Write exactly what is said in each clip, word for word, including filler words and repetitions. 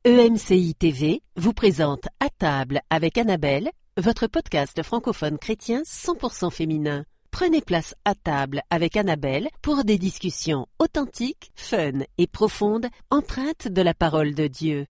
E M C I T V vous présente À table avec Annabelle, votre podcast francophone chrétien cent pour cent féminin. Prenez place à table avec Annabelle pour des discussions authentiques, fun et profondes, empreintes de la parole de Dieu.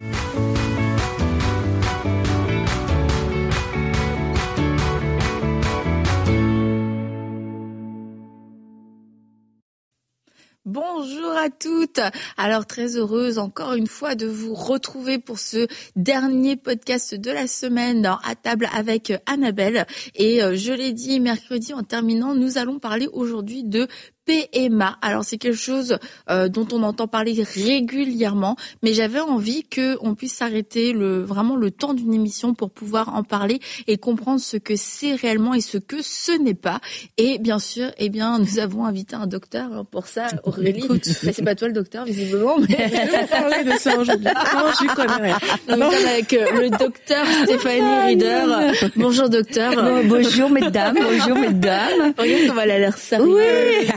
Bonjour à toutes. Alors très heureuse encore une fois de vous retrouver pour ce dernier podcast de la semaine dans À table avec Annabelle. Et je l'ai dit mercredi en terminant, nous allons parler aujourd'hui de P M A. Alors c'est quelque chose euh, dont on entend parler régulièrement, mais j'avais envie que on puisse s'arrêter le vraiment le temps d'une émission pour pouvoir en parler et comprendre ce que c'est réellement et ce que ce n'est pas. Et bien sûr, eh bien nous avons invité un docteur hein, pour ça, Aurélie. Écoute, bah, c'est pas toi le docteur visiblement, mais je vais parler de ça aujourd'hui. Non, je connais rien. Donc, nous sommes avec euh, le docteur Stéphanie Rieder. Bonjour docteur. Bon, bonjour mesdames, bonjour mesdames. Regarde comme elle a l'air sérieuse. Oui.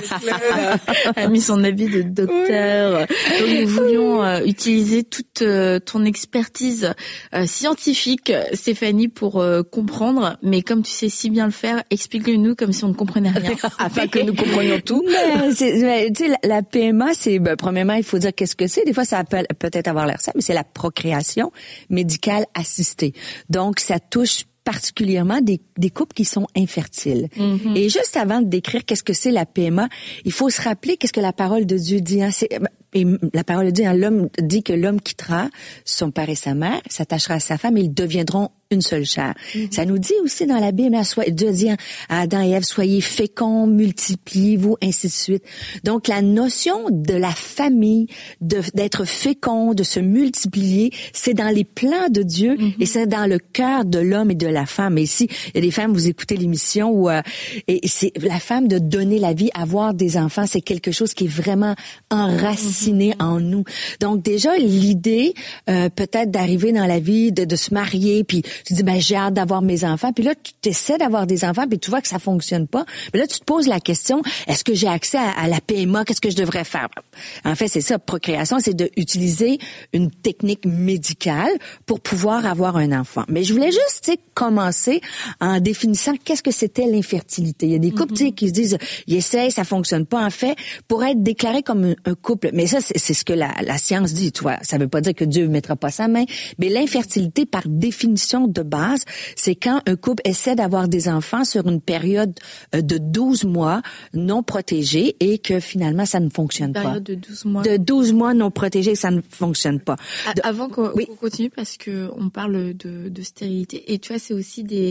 Elle a mis son habit de docteur. Oui. Donc nous voulions euh, utiliser toute euh, ton expertise euh, scientifique, Stéphanie, pour euh, comprendre. Mais comme tu sais si bien le faire, explique-le-nous comme si on ne comprenait rien, afin que nous comprenions tout. Mais, c'est, mais, tu sais, la, la P M A, c'est ben, premièrement, il faut dire qu'est-ce que c'est. Des fois, ça peut peut-être avoir l'air ça, mais c'est la procréation médicale assistée. Donc, ça touche particulièrement des, des couples qui sont infertiles. Mm-hmm. Et juste avant de décrire qu'est-ce que c'est la P M A, il faut se rappeler qu'est-ce que la parole de Dieu dit. Hein? C'est, et la parole de Dieu, hein, l'homme dit que l'homme quittera son père et sa mère, s'attachera à sa femme et ils deviendront une seule chair. Mm-hmm. Ça nous dit aussi dans la Bible, Dieu dit à Adam et Ève, soyez féconds, multipliez-vous, ainsi de suite. Donc la notion de la famille, de, d'être fécond, de se multiplier, c'est dans les plans de Dieu mm-hmm. et c'est dans le cœur de l'homme et de la femme. Et ici, il y a des femmes, vous écoutez l'émission où euh, et c'est la femme de donner la vie, avoir des enfants, c'est quelque chose qui est vraiment enraciné mm-hmm. en nous. Donc déjà l'idée euh, peut-être d'arriver dans la vie, de, de se marier, puis tu dis ben j'ai hâte d'avoir mes enfants, puis là tu essaies d'avoir des enfants, puis tu vois que ça fonctionne pas. Mais là tu te poses la question, est-ce que j'ai accès à, à la P M A, qu'est-ce que je devrais faire? En fait, c'est ça, procréation, c'est de utiliser une technique médicale pour pouvoir avoir un enfant. Mais je voulais juste, tu sais, commencer en définissant qu'est-ce que c'était l'infertilité. Il y a des couples, mm-hmm. tu sais, qui se disent ils essayent, ça fonctionne pas. En fait, pour être déclaré comme un, un couple, mais ça c'est, c'est ce que la, la science dit, tu vois. Ça veut pas dire que Dieu ne mettra pas sa main, mais l'infertilité par définition de base, c'est quand un couple essaie d'avoir des enfants sur une période de douze mois non protégée et que finalement ça ne fonctionne pas. Période de douze mois. De douze mois non protégée, ça ne fonctionne pas. De... Avant qu'on oui. continue, parce que on parle de, de stérilité, et tu vois, c'est aussi des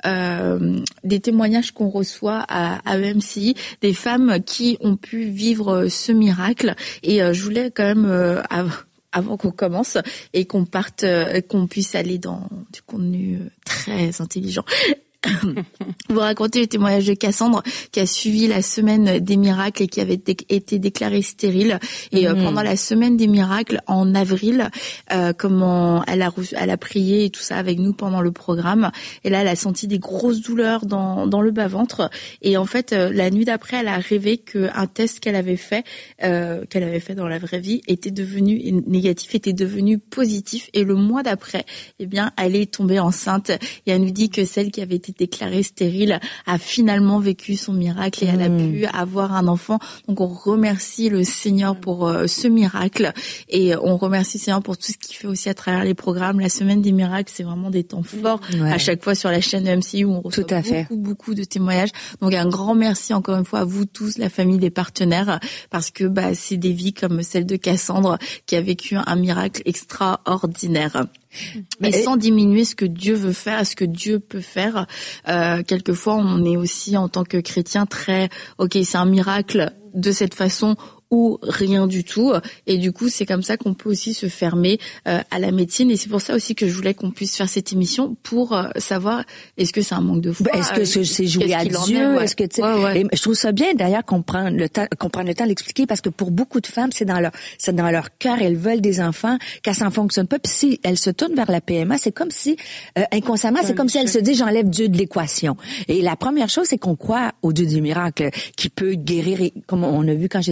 euh, des témoignages qu'on reçoit à, à E M C I, des femmes qui ont pu vivre ce miracle. Et euh, je voulais quand même euh, avant qu'on commence et qu'on parte, euh, qu'on puisse aller dans du contenu très intelligent. Vous racontez le témoignage de Cassandre qui a suivi la semaine des miracles et qui avait dé- été déclarée stérile. Et euh, mmh. pendant la semaine des miracles, en avril, euh, comment elle a reçu, elle a prié et tout ça avec nous pendant le programme. Et là, elle a senti des grosses douleurs dans dans le bas-ventre. Et en fait, euh, la nuit d'après, elle a rêvé qu'un test qu'elle avait fait, euh, qu'elle avait fait dans la vraie vie, était devenu négatif, était devenu positif. Et le mois d'après, eh bien, elle est tombée enceinte. Et elle nous dit que celle qui avait été déclarée stérile a finalement vécu son miracle et elle a pu avoir un enfant. Donc on remercie le Seigneur pour euh, ce miracle et on remercie le Seigneur pour tout ce qu'il fait aussi à travers les programmes. La semaine des miracles, c'est vraiment des temps forts ouais. à chaque fois sur la chaîne E M C I où on reçoit beaucoup, fait. beaucoup de témoignages. Donc un grand merci encore une fois à vous tous, la famille, les partenaires, parce que bah c'est des vies comme celle de Cassandre qui a vécu un miracle extraordinaire. Mais sans diminuer ce que Dieu veut faire, ce que Dieu peut faire. Euh, quelquefois, on est aussi en tant que chrétien très, ok, c'est un miracle de cette façon ou rien du tout. Et du coup, c'est comme ça qu'on peut aussi se fermer euh, à la médecine. Et c'est pour ça aussi que je voulais qu'on puisse faire cette émission pour euh, savoir est-ce que c'est un manque de foi, est-ce que c'est, c'est joué à Dieu, est, ouais. est-ce que tu sais. Ouais, ouais. Et je trouve ça bien d'ailleurs qu'on prend le temps, qu'on prenne le temps d'expliquer parce que pour beaucoup de femmes, c'est dans leur, c'est dans leur cœur, elles veulent des enfants, qu'elles s'en fonctionnent pas. Puis si elles se tournent vers la P M A, c'est comme si euh, inconsciemment, c'est comme si elles se disent j'enlève Dieu de l'équation. Et la première chose, c'est qu'on croit au Dieu du miracle qui peut guérir. Et, comme on a vu quand j'étais à Chêne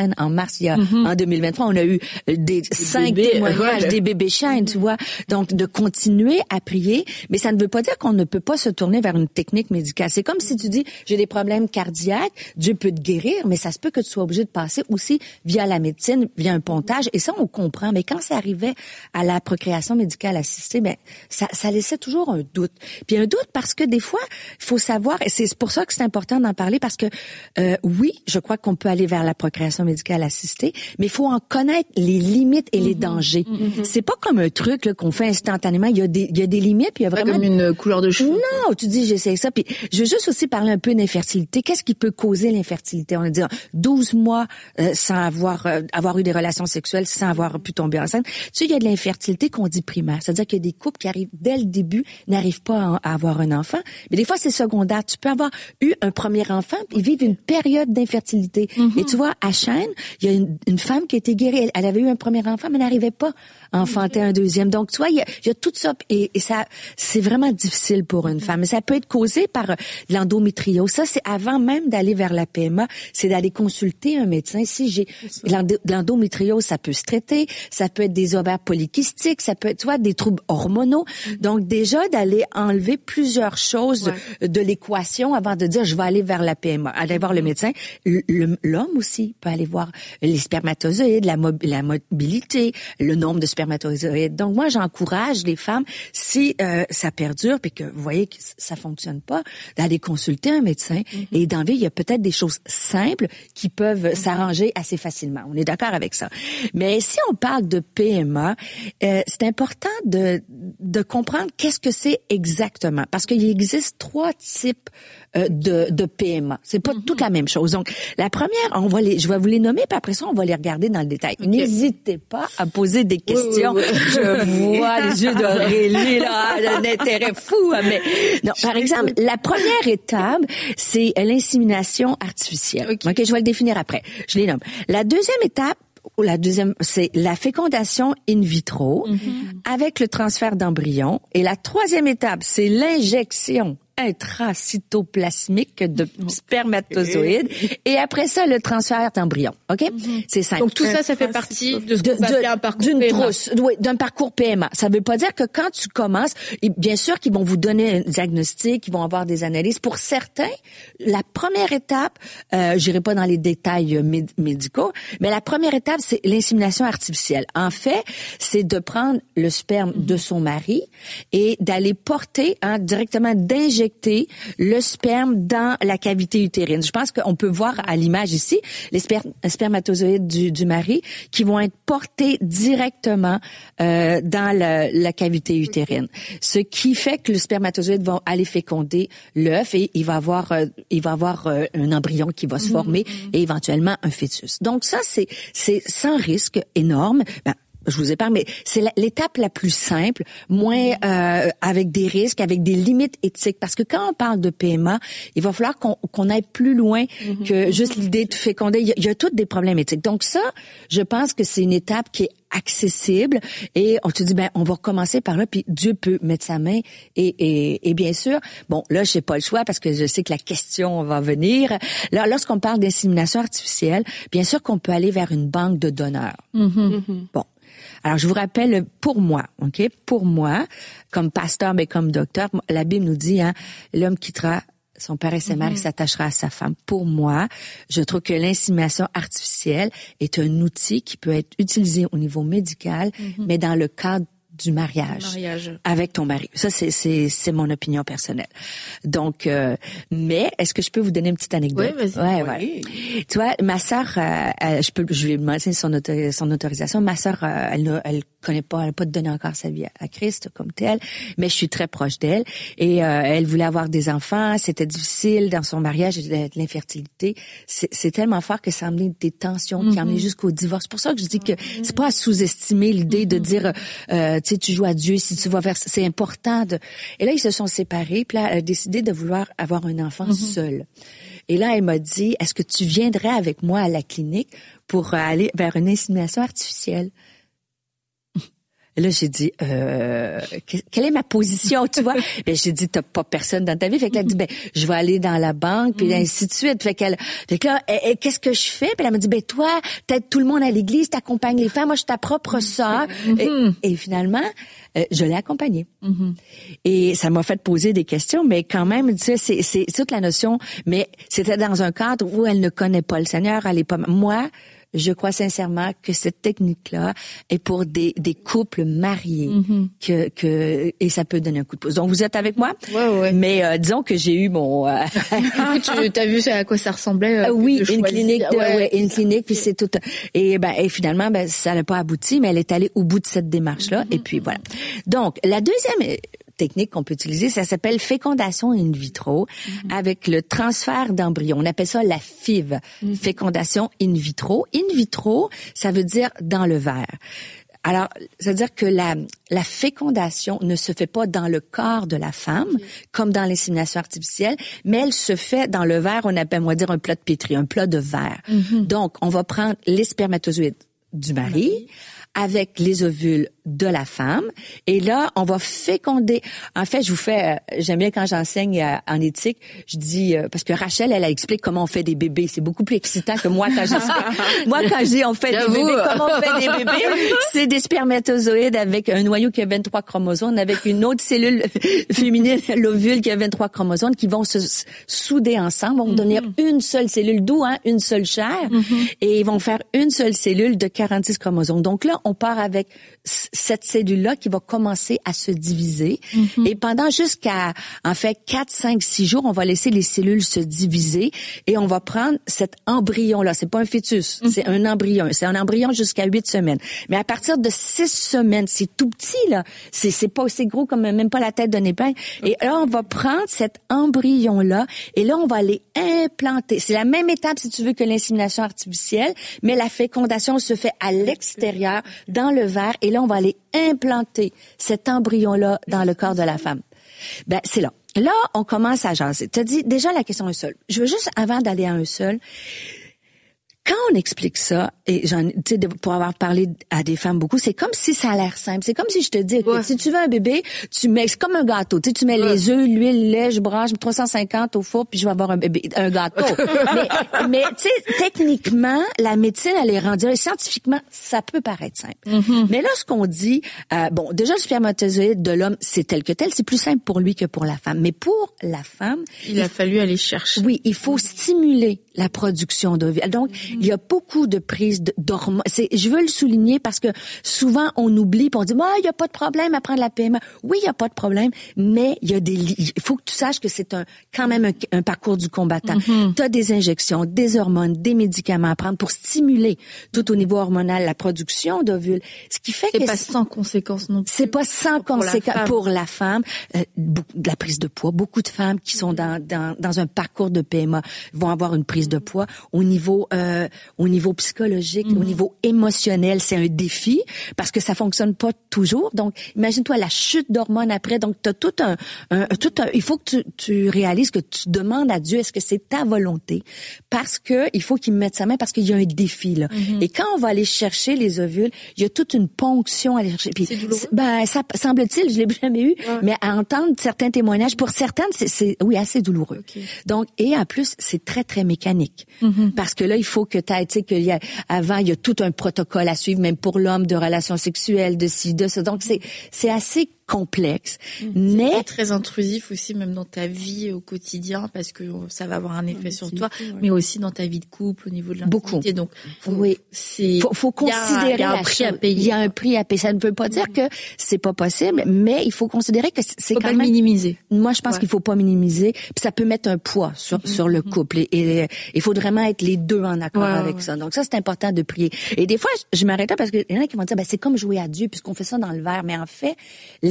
chaîne en mars, il y a, mm-hmm. en deux mille vingt-trois, on a eu des, des cinq bébés, témoignages ouais. des bébés chaînes, mm-hmm. tu vois. Donc, de continuer à prier, mais ça ne veut pas dire qu'on ne peut pas se tourner vers une technique médicale. C'est comme si tu dis, j'ai des problèmes cardiaques, Dieu peut te guérir, mais ça se peut que tu sois obligé de passer aussi via la médecine, via un pontage, et ça, on comprend. Mais quand ça arrivait à la procréation médicale assistée, ben, ça, ça laissait toujours un doute. Puis un doute parce que des fois, il faut savoir, et c'est pour ça que c'est important d'en parler, parce que, euh, oui, je crois qu'on peut aller vers la procréation médicale assistée, mais il faut en connaître les limites et mm-hmm. les dangers. Mm-hmm. C'est pas comme un truc là, qu'on fait instantanément. Il y a des, il y a des limites, puis il y a vraiment... Pas comme une couleur de cheveux. Non, tu dis, j'essaie ça. Puis je veux juste aussi parler un peu d'infertilité. Qu'est-ce qui peut causer l'infertilité? On a dit douze mois euh, sans avoir euh, avoir eu des relations sexuelles, sans avoir pu tomber enceinte. Tu sais, il y a de l'infertilité qu'on dit primaire. C'est-à-dire qu'il y a des couples qui arrivent dès le début, n'arrivent pas à, à avoir un enfant. Mais des fois, c'est secondaire. Tu peux avoir eu un premier enfant, ils vivent une période d'infertilité. Mm-hmm. Et tu vois, à Chêne, il y a une, une femme qui a été guérie. Elle, elle avait eu un premier enfant, mais n'arrivait pas à enfanter mm-hmm. un deuxième. Donc, tu vois, il y a, il y a tout ça. Et, et ça, c'est vraiment difficile pour une femme. Mais ça peut être causé par euh, l'endométriose. Ça, c'est avant même d'aller vers la P M A, c'est d'aller consulter un médecin. Si j'ai l'endo- l'endométriose, ça peut se traiter. Ça peut être des ovaires polykystiques. Ça peut être, tu vois, des troubles hormonaux. Mm-hmm. Donc, déjà, d'aller enlever plusieurs choses ouais. de l'équation avant de dire, je vais aller vers la P M A, aller voir le médecin. Le, l'homme aussi peut aller voir les spermatozoïdes, la, mob- la mobilité, le nombre de spermatozoïdes. Donc, moi, j'encourage les femmes, si euh, ça perdure puis que vous voyez que ça fonctionne pas, d'aller consulter un médecin mm-hmm. et d'enlever. Il y a peut-être des choses simples qui peuvent mm-hmm. s'arranger assez facilement. On est d'accord avec ça. Mais si on parle de P M A, euh, c'est important de, de comprendre qu'est-ce que c'est exactement. Parce qu'il existe trois types euh, de, de P M A. C'est pas mm-hmm. toute la même chose. Donc, la première, on va les, je vais vous les nommer, puis après ça, on va les regarder dans le détail. Okay. N'hésitez pas à poser des questions. Oui, oui, oui. Je vois les yeux d'Aurélie, là, un intérêt fou. Mais non, par exemple, la première étape, c'est l'insémination artificielle. Okay. OK, je vais le définir après. Je les nomme. La deuxième étape, ou la deuxième, c'est la fécondation in vitro mm-hmm. avec le transfert d'embryon. Et la troisième étape, c'est l'injection intracytoplasmique de spermatozoïdes et après ça le transfert d'embryon. OK mm-hmm. C'est simple. Donc tout ça ça fait partie de ce qu'on va appeler un parcours d'une P M A. Trousse, oui, d'un parcours P M A. Ça veut pas dire que quand tu commences, et bien sûr qu'ils vont vous donner un diagnostic, ils vont avoir des analyses. Pour certains, la première étape, euh, j'irai pas dans les détails méd- médicaux, mais la première étape c'est l'insémination artificielle. En fait, c'est de prendre le sperme mm-hmm. de son mari et d'aller porter hein, directement d'injecter le sperme dans la cavité utérine. Je pense qu'on peut voir à l'image ici les sper- spermatozoïdes du, du mari qui vont être portés directement euh, dans la, la cavité utérine. Ce qui fait que le spermatozoïde va aller féconder l'œuf et il va avoir, euh, il va avoir euh, un embryon qui va se former mm-hmm. et éventuellement un fœtus. Donc ça, c'est, c'est sans risque énorme. Ben, je vous épargne, mais c'est la, l'étape la plus simple, moins euh, avec des risques, avec des limites éthiques. Parce que quand on parle de P M A, il va falloir qu'on, qu'on aille plus loin mm-hmm. que juste l'idée de féconder. Il y, a, il y a toutes des problèmes éthiques. Donc ça, je pense que c'est une étape qui est accessible et on te dit, ben on va commencer par là, puis Dieu peut mettre sa main et, et, et bien sûr, bon, là, j'ai pas le choix parce que je sais que la question va venir. Là, lorsqu'on parle d'insémination artificielle, bien sûr qu'on peut aller vers une banque de donneurs. Mm-hmm. Bon. Alors, je vous rappelle, pour moi, OK, pour moi, comme pasteur, mais comme docteur, la Bible nous dit, hein, l'homme quittera son père et sa mère, mm-hmm. il s'attachera à sa femme. Pour moi, je trouve que l'insémination artificielle est un outil qui peut être utilisé au niveau médical, mm-hmm. mais dans le cadre du mariage, mariage avec ton mari. Ça, c'est c'est c'est mon opinion personnelle. Donc, euh, mais est-ce que je peux vous donner une petite anecdote? Oui, vas-y. Ouais, ouais. Oui. Tu vois, ma sœur, euh, elle, je peux, je lui ai demandé son, autor- son autorisation. Ma sœur, euh, elle, elle connaît pas, elle n'a pas donné encore sa vie à, à Christ comme tel, mais je suis très proche d'elle. Et euh, elle voulait avoir des enfants, c'était difficile dans son mariage, de l'infertilité. C'est, c'est tellement fort que ça a amené des tensions mm-hmm. qui a amené jusqu'au divorce. C'est pour ça que je dis que c'est pas à sous-estimer l'idée mm-hmm. de dire, euh, tu sais, tu joues à Dieu si tu vas vers. C'est important de. Et là, ils se sont séparés. Puis là, elle a décidé de vouloir avoir un enfant mm-hmm. seul. Et là, elle m'a dit, est-ce que tu viendrais avec moi à la clinique pour aller vers une insémination artificielle? Et là, j'ai dit, euh, quelle est ma position, tu vois? Et j'ai dit, t'as pas personne dans ta vie. Fait qu'elle a dit, ben, je vais aller dans la banque, puis ainsi de suite. Fait qu'elle, fait que là, et, et, qu'est-ce que je fais? Puis elle m'a dit, ben, toi, t'aides tout le monde à l'église, t'accompagnes les femmes. Moi, je suis ta propre sœur. Mm-hmm. Et, et finalement, euh, je l'ai accompagnée. Mm-hmm. Et ça m'a fait poser des questions, mais quand même, tu sais, c'est, c'est toute la notion. Mais c'était dans un cadre où elle ne connaît pas le Seigneur. Elle est pas, moi, je crois sincèrement que cette technique-là est pour des, des couples mariés, mm-hmm. que, que, et ça peut donner un coup de pouce. Donc, vous êtes avec moi? Ouais, ouais. Mais euh, disons que j'ai eu mon... Euh... tu as vu à quoi ça ressemblait? Euh, oui, une choisir. clinique, de, ouais, ouais, une clinique, puis c'est tout. Et ben, et finalement, ben, ça n'a pas abouti, mais elle est allée au bout de cette démarche-là. Mm-hmm. Et puis voilà. Donc, la deuxième technique qu'on peut utiliser, ça s'appelle fécondation in vitro, mm-hmm. avec le transfert d'embryon. On appelle ça la F I V, mm-hmm. fécondation in vitro. In vitro, ça veut dire dans le verre. Alors, ça veut dire que la, la fécondation ne se fait pas dans le corps de la femme, okay. comme dans l'insémination artificielle, mais elle se fait dans le verre, on appelle, on va dire, un plat de pétri, un plat de verre. Mm-hmm. Donc, on va prendre les spermatozoïdes du mari, oui. avec les ovules de la femme. Et là, on va féconder. En fait, je vous fais, euh, j'aime bien quand j'enseigne euh, en éthique, je dis, euh, parce que Rachel, elle, elle explique comment on fait des bébés. C'est beaucoup plus excitant que moi quand je Moi, quand je dis on fait J'avoue. des bébés, comment on fait des bébés? C'est des spermatozoïdes avec un noyau qui a vingt-trois chromosomes, avec une autre cellule féminine, l'ovule qui a vingt-trois chromosomes, qui vont se souder ensemble, vont mm-hmm. devenir une seule cellule, d'où, hein, une seule chair, mm-hmm. et ils vont faire une seule cellule de quarante-six chromosomes. Donc là, on part avec cette cellule-là qui va commencer à se diviser. Mm-hmm. Et pendant jusqu'à, en fait, quatre, cinq, six jours, on va laisser les cellules se diviser et on va prendre cet embryon-là. C'est pas un fœtus, mm-hmm. c'est un embryon. C'est un embryon jusqu'à huit semaines. Mais à partir de six semaines, c'est tout petit, là. C'est, c'est pas aussi gros comme même pas la tête d'un épingle. Okay. Et là, on va prendre cet embryon-là et là, on va les implanter. C'est la même étape, si tu veux, que l'insémination artificielle, mais la fécondation se fait à l'extérieur, dans le verre, et là, on va aller implanter cet embryon-là dans le corps de la femme. Ben, c'est là. Là, on commence à jaser. Tu as dit, déjà, la question est seule. Je veux juste, avant d'aller à un seul, quand on explique ça, et j'en, tu sais, pour avoir parlé à des femmes beaucoup, c'est comme si ça a l'air simple. C'est comme si je te dis, écoute, ouais. si tu veux un bébé, tu mets, c'est comme un gâteau. Tu sais, tu mets ouais. les œufs, l'huile, le lait, je branche trois cent cinquante au four, puis je vais avoir un bébé, un gâteau. mais, mais tu sais, techniquement, la médecine, elle est rendue, scientifiquement, ça peut paraître simple. Mm-hmm. Mais là, ce qu'on dit, euh, bon, déjà, le spermatozoïde de l'homme, c'est tel que tel, c'est plus simple pour lui que pour la femme. Mais pour la femme, il, il a fallu aller chercher. Oui, il faut stimuler la production d'ovules. Donc, mm-hmm. il y a beaucoup de prises d'hormones. C'est, je veux le souligner parce que souvent, on oublie puis on dit, ah, il y a pas de problème à prendre la P M A. Oui, il y a pas de problème, mais il y a des, il faut que tu saches que c'est un, quand même un, un parcours du combattant. Mm-hmm. Tu as des injections, des hormones, des médicaments à prendre pour stimuler tout au niveau hormonal la production d'ovules. Ce qui fait c'est que pas c'est pas sans conséquence non plus. C'est pas sans conséquence pour la femme. Euh, de la prise de poids. Beaucoup de femmes qui sont dans, dans, dans un parcours de P M A vont avoir une prise de poids au niveau, euh, au niveau psychologique, mm-hmm. au niveau émotionnel, c'est un défi parce que ça fonctionne pas toujours. Donc, imagine-toi la chute d'hormones après. Donc, t'as tout un, un tout un, il faut que tu, tu réalises que tu demandes à Dieu, est-ce que c'est ta volonté? Parce que il faut qu'il me mette sa main parce qu'il y a un défi, là. Mm-hmm. Et quand on va aller chercher les ovules, il y a toute une ponction à aller chercher. Puis, c'est douloureux? Ben, ça, semble-t-il, je l'ai jamais eu, ouais. mais à entendre certains témoignages, pour certaines, c'est, c'est oui, assez douloureux. Okay. Donc, et en plus, c'est très, très mécanique. Mm-hmm. Parce que là, il faut que tu aies, tu sais, qu'il y a, avant, il y a tout un protocole à suivre, même pour l'homme, de relations sexuelles, de ci, de ça. Donc, c'est, c'est assez complexe, mmh. mais c'est très intrusif aussi, même dans ta vie au quotidien, parce que ça va avoir un effet sur toi, ouais. mais aussi dans ta vie de couple, au niveau de l'intimité. Beaucoup. Donc, faut, oui, c'est faut, faut considérer il y a, il y a un la prix chose. à payer. Il y a un prix à payer. Ça ne veut pas dire mmh. que c'est pas possible, mais il faut considérer que c'est faut quand pas même. Le minimiser. Moi, je pense ouais. qu'il faut pas minimiser. Puis ça peut mettre un poids sur mmh. sur le couple. Et il faut vraiment être les deux en accord ouais, avec ouais. ça. Donc ça, c'est important de prier. Et des fois, je, je m'arrête là parce qu'il y en a qui vont dire, ben c'est comme jouer à Dieu puisqu'on fait ça dans le verre. Mais en fait, les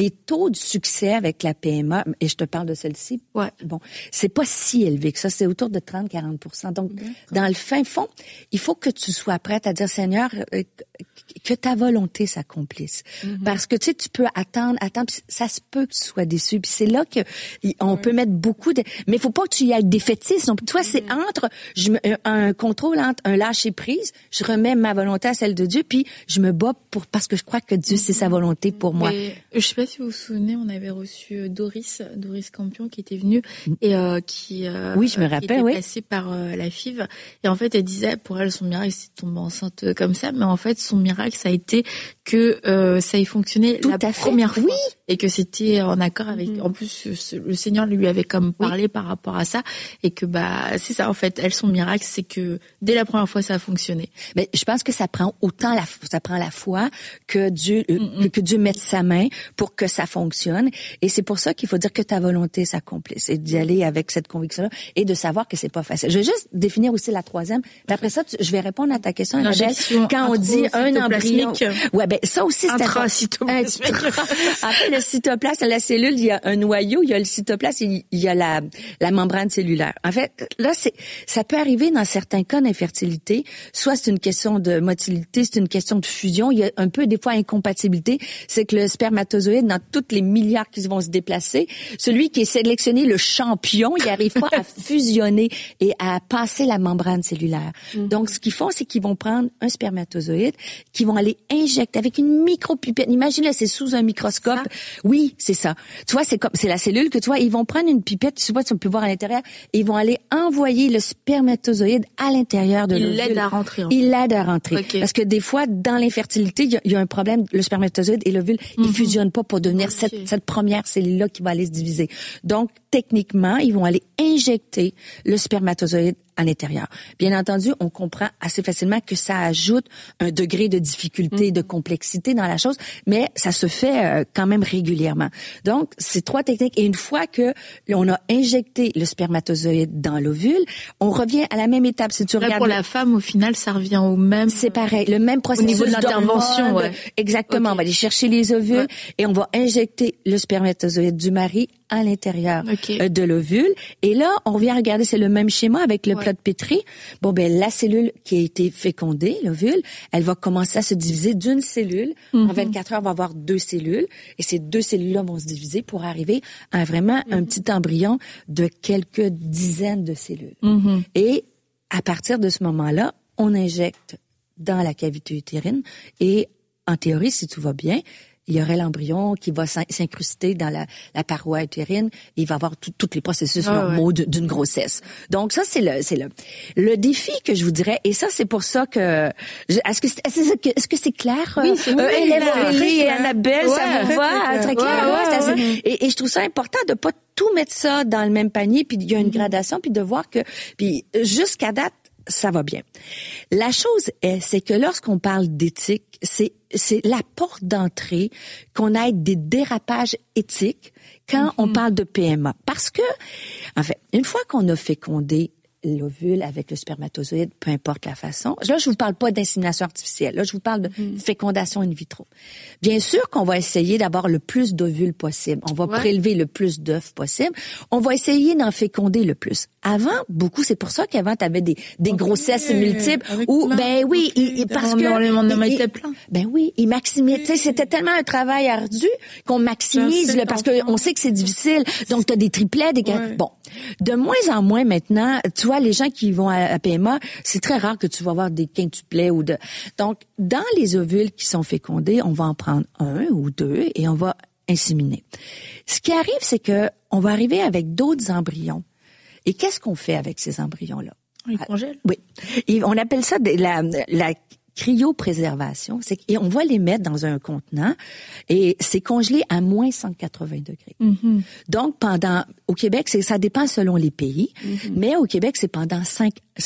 les taux de succès avec la P M A, et je te parle de celle-ci, ouais. bon, c'est pas si élevé que ça, c'est autour de trente à quarante pour cent. Donc, D'accord. dans le fin fond, il faut que tu sois prête à dire, Seigneur, euh, que ta volonté s'accomplisse. Mm-hmm. Parce que, tu sais, tu peux attendre, attendre, pis ça se peut que tu sois déçu. Puis c'est là que on ouais. peut mettre beaucoup de... Mais il faut pas que tu y ailles défaitiste. Donc, toi, mm-hmm. c'est entre je me, un contrôle, entre un lâcher-prise, je remets ma volonté à celle de Dieu, puis je me bats pour parce que je crois que Dieu, mm-hmm. c'est sa volonté pour moi. Mais, je sais pas si vous vous souvenez, on avait reçu Doris, Doris Campion, qui était venue et euh, qui, euh, oui, je me rappelle, qui était oui. passée par euh, la F I V. Et en fait, elle disait, pour elle, son miracle, c'est de tomber enceinte comme ça. Mais en fait, son miracle, ça a été que euh, ça ait fonctionné Tout la à première fait. fois. Oui. Et que c'était en accord avec... Mm-hmm. En plus, le Seigneur lui avait comme parlé oui. par rapport à ça. Et que, bah, c'est ça, en fait. Elle, son miracle, c'est que dès la première fois, ça a fonctionné. Mais je pense que ça prend autant la, ça prend la foi que Dieu, mm-hmm. que Dieu mette sa main pour que ça fonctionne. Et c'est pour ça qu'il faut dire que ta volonté s'accomplisse. Et d'y aller avec cette conviction-là et de savoir que c'est pas facile. Je vais juste définir aussi la troisième. Mais après ça, tu, je vais répondre à ta question, Annabelle. Quand on dit un embryon. Ouais, ben, ça aussi, c'est intracytoplasmique. En fait, le cytoplasme, la cellule, il y a un noyau, il y a le cytoplasme, il y a la, la membrane cellulaire. En fait, là, c'est, ça peut arriver dans certains cas d'infertilité. Soit c'est une question de motilité, c'est une question de fusion. Il y a un peu, des fois, incompatibilité. C'est que le spermatozoïde, dans toutes les milliards qui vont se déplacer, celui qui est sélectionné le champion, il n'arrive pas à fusionner et à passer la membrane cellulaire. Mm-hmm. Donc, ce qu'ils font, c'est qu'ils vont prendre un spermatozoïde, qu'ils vont aller injecter avec une micropipette. Imagine, là, c'est sous un microscope. Oui, c'est ça. Tu vois, c'est comme, c'est la cellule que tu vois, ils vont prendre une pipette, tu vois, tu peux voir à l'intérieur, et ils vont aller envoyer le spermatozoïde à l'intérieur de l'ovule. Il l'aide à rentrer. Il l'aide à rentrer. Okay. Parce que des fois, dans l'infertilité, il y, y a un problème, le spermatozoïde et l'ovule, mm-hmm. ils fusionnent pas pour devenir okay. cette, cette première cellule-là qui va aller se diviser. Donc, techniquement, ils vont aller injecter le spermatozoïde à l'intérieur. Bien entendu, on comprend assez facilement que ça ajoute un degré de difficulté, mmh. de complexité dans la chose, mais ça se fait euh, quand même régulièrement. Donc, c'est trois techniques. Et une fois que on a injecté le spermatozoïde dans l'ovule, on revient à la même étape. Si tu Là, regardes pour la femme, au final, ça revient au même... C'est pareil, le même processus. Au niveau de l'intervention, ouais. Exactement. Okay. On va aller chercher les ovules ouais. et on va injecter le spermatozoïde du mari à l'intérieur okay. de l'ovule. Et là, on revient regarder, c'est le même schéma avec le ouais. plat de Petri. Bon, ben, la cellule qui a été fécondée, l'ovule, elle va commencer à se diviser d'une cellule. Mm-hmm. En vingt-quatre heures, on va avoir deux cellules. Et ces deux cellules-là vont se diviser pour arriver à vraiment mm-hmm. un petit embryon de quelques dizaines de cellules. Mm-hmm. Et à partir de ce moment-là, on injecte dans la cavité utérine et, en théorie, si tout va bien, il y aurait l'embryon qui va s'incruster dans la, la paroi utérine et il va avoir tous les processus ah, normaux ouais. d'une grossesse. Donc ça, c'est le, c'est le, le défi que je vous dirais. Et ça, c'est pour ça que... Je, est-ce que c'est, est-ce que, est-ce que c'est clair? Oui, c'est euh, oui, Hélène et Annabelle, ouais, ça vous va? Très clair. Ouais, ouais, ouais. Et, et je trouve ça important de pas tout mettre ça dans le même panier, puis il y a une mm-hmm. gradation, puis de voir que... Puis jusqu'à date, ça va bien. La chose est, c'est que lorsqu'on parle d'éthique, c'est c'est la porte d'entrée qu'on ait des dérapages éthiques quand mm-hmm. on parle de P M A. Parce que, en fait, une fois qu'on a fécondé l'ovule avec le spermatozoïde, peu importe la façon. Là, je vous parle pas d'insémination artificielle. Là, je vous parle de mmh. fécondation in vitro. Bien sûr qu'on va essayer d'avoir le plus d'ovules possible. On va ouais. prélever le plus d'œufs possible. On va essayer d'en féconder le plus. Avant, beaucoup, c'est pour ça qu'avant, tu avais des, des okay. grossesses multiples où, ben oui, okay. il, parce on que... On en mettait plein. Ben oui, ils maximisent. Tu sais, c'était tellement un travail ardu qu'on maximise, là, parce qu'on sait que c'est difficile. Donc, tu as des triplets, des... Ouais. Bon. De moins en moins maintenant, tu vois, les gens qui vont à P M A, c'est très rare que tu vas avoir des quintuplets ou de... Donc, dans les ovules qui sont fécondés, on va en prendre un ou deux et on va inséminer. Ce qui arrive, c'est que on va arriver avec d'autres embryons. Et qu'est-ce qu'on fait avec ces embryons-là? On les congèle? Oui. Et on appelle ça de la... la cryopréservation, c'est et on va les mettre dans un contenant et c'est congelé à moins cent quatre-vingts degrés. Mm-hmm. Donc pendant au Québec, c'est ça dépend selon les pays, mm-hmm. mais au Québec c'est pendant cinq cinq ans.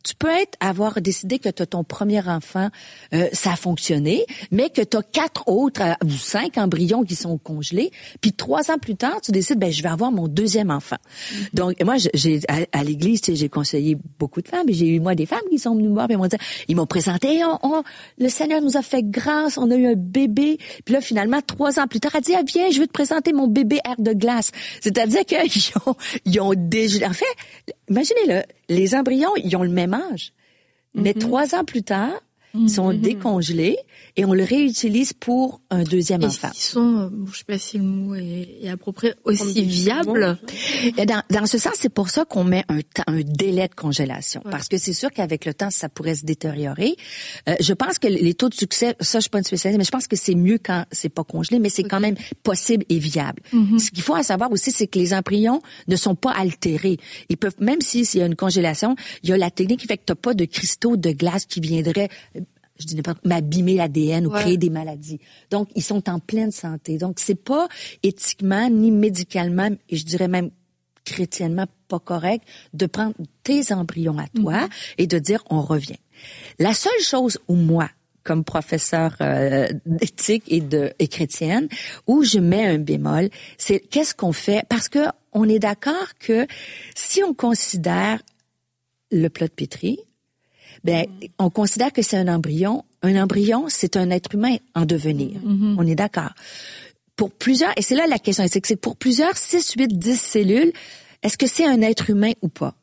tu peux être avoir décidé que tu as ton premier enfant, euh, ça a fonctionné, mais que tu as quatre autres euh, ou cinq embryons qui sont congelés, puis trois ans plus tard, tu décides, ben je vais avoir mon deuxième enfant. Mm-hmm. Donc moi, j'ai à, à l'église, tu sais, j'ai conseillé beaucoup de femmes, et j'ai eu moi des femmes qui sont venues me voir, puis ils m'ont dit, ils m'ont présenté, on, on, le Seigneur nous a fait grâce, on a eu un bébé, puis là finalement trois ans plus tard, elle dit, ah, viens, je veux te présenter mon bébé air de glace. C'est-à-dire qu'ils ont, ils ont déjà, en fait, imaginez-le, les embryons, ils ont le même âge. Mais mm-hmm. trois ans plus tard, ils sont mm-hmm. décongelés et on le réutilise pour un deuxième et enfant. Ils sont, je sais pas si le mot est, est approprié, aussi viables. Et dans, dans ce sens, c'est pour ça qu'on met un, temps, un délai de congélation. Ouais. Parce que c'est sûr qu'avec le temps, ça pourrait se détériorer. Euh, je pense que les taux de succès, ça, je suis pas une spécialiste, mais je pense que c'est mieux quand c'est pas congelé, mais c'est okay. quand même possible et viable. Mm-hmm. Ce qu'il faut à savoir aussi, c'est que les embryons ne sont pas altérés. Ils peuvent, même si, s'il y a une congélation, il y a la technique qui fait que t'as pas de cristaux de glace qui viendraient je dis n'importe quoi, m'abîmer l'A D N ou ouais. créer des maladies. Donc, ils sont en pleine santé. Donc, c'est pas éthiquement ni médicalement, et je dirais même chrétiennement pas correct de prendre tes embryons à toi mm-hmm. et de dire on revient. La seule chose où moi, comme professeur euh, d'éthique et de et chrétienne, où je mets un bémol, c'est qu'est-ce qu'on fait, parce que on est d'accord que si on considère le plat de pétri, ben, on considère que c'est un embryon. Un embryon, c'est un être humain en devenir. Mm-hmm. On est d'accord. Pour plusieurs, et c'est là la question, c'est que c'est pour plusieurs six, huit, dix cellules, est-ce que c'est un être humain ou pas?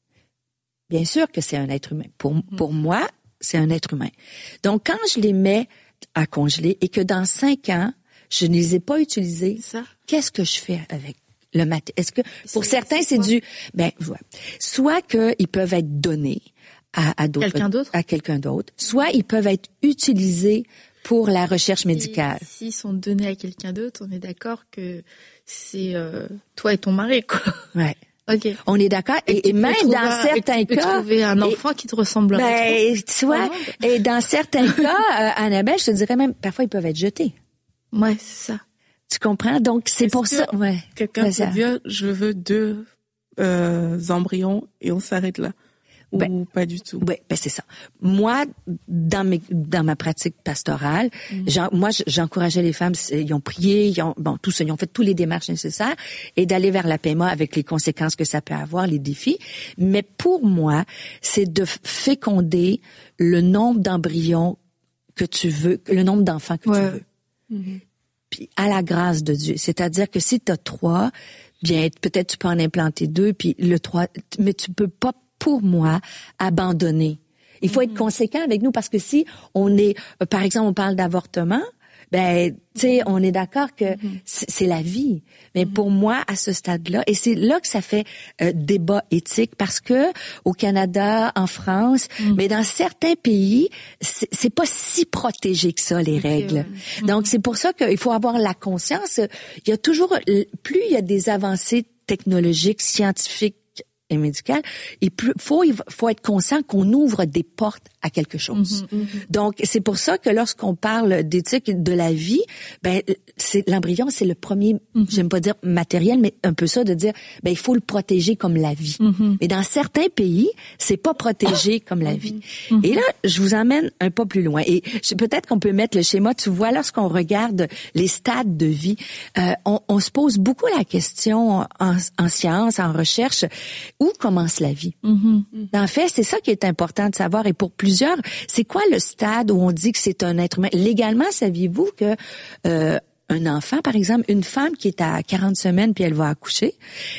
Bien sûr que c'est un être humain. Pour, mm-hmm. pour moi, c'est un être humain. Donc, quand je les mets à congeler et que dans cinq ans, je ne les ai pas utilisés, ça. Qu'est-ce que je fais avec le mat? Est-ce que, pour c'est, certains, c'est, c'est du, ben, voilà. Soit qu'ils peuvent être donnés, À, à d'autres, quelqu'un d'autre? à quelqu'un d'autre. Soit ils peuvent être utilisés pour la recherche médicale. S'ils sont donnés à quelqu'un d'autre, on est d'accord que c'est euh, toi et ton mari, quoi. Ouais. Ok. On est d'accord. Et, et, et même dans un, certains et tu cas, peux trouver un enfant et, qui te ressemblerait. Ben, tu vois. Et dans certains cas, euh, Annabelle, je te dirais même, parfois ils peuvent être jetés. Ouais, c'est ça. Tu comprends? Donc c'est Est-ce pour ça. Ouais. Quelqu'un peut dire, je veux deux euh, embryons et on s'arrête là. Ou ben, pas du tout. Oui, ben c'est ça. Moi, dans mes dans ma pratique pastorale, mm-hmm. moi j'encourageais les femmes, ils ont prié, ils ont bon tout ça, ils ont fait tous les démarches nécessaires et d'aller vers la P M A avec les conséquences que ça peut avoir, les défis. Mais pour moi, c'est de féconder le nombre d'embryons que tu veux, le nombre d'enfants que ouais. tu veux. Mm-hmm. Puis à la grâce de Dieu, c'est-à-dire que si tu as trois, bien peut-être tu peux en implanter deux, puis le trois, mais tu peux pas pour moi, abandonner. Il faut mm-hmm. être conséquent avec nous parce que si on est, euh, par exemple, on parle d'avortement, ben, tu sais, on est d'accord que mm-hmm. c'est, c'est la vie. Mais mm-hmm. pour moi, à ce stade-là, et c'est là que ça fait euh, débat éthique parce que au Canada, en France, mm-hmm. mais dans certains pays, c'est, c'est pas si protégé que ça les okay, règles. Ouais. Mm-hmm. Donc c'est pour ça qu'il faut avoir la conscience. Il y a toujours, plus il y a des avancées technologiques, scientifiques et médicales, il faut il faut être conscient qu'on ouvre des portes à quelque chose. Mm-hmm, mm-hmm. Donc c'est pour ça que lorsqu'on parle d'éthique de la vie, ben c'est l'embryon, c'est le premier, mm-hmm. j'aime pas dire matériel, mais un peu ça de dire ben il faut le protéger comme la vie. Mm-hmm. Mais dans certains pays, c'est pas protégé oh. comme la vie. Mm-hmm. Et là, je vous emmène un pas plus loin. Et je, peut-être qu'on peut mettre le schéma. Tu vois, lorsqu'on regarde les stades de vie, euh, on, on se pose beaucoup la question en, en science, en recherche. Où commence la vie? Mm-hmm. En fait, c'est ça qui est important de savoir. Et pour plusieurs, c'est quoi le stade où on dit que c'est un être humain? Légalement, saviez-vous que euh, un enfant, par exemple, une femme qui est à quarante semaines puis elle va accoucher,